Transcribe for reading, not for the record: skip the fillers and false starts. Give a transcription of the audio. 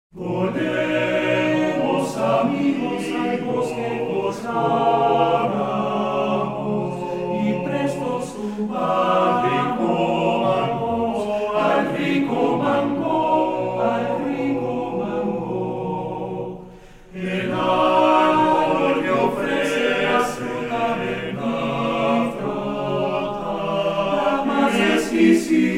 Volvemos, amigos, al bosque postramos, y presto subamos al rico mango, al rico mango. El árbol que ofrece la fruta bendita, la más exquisita.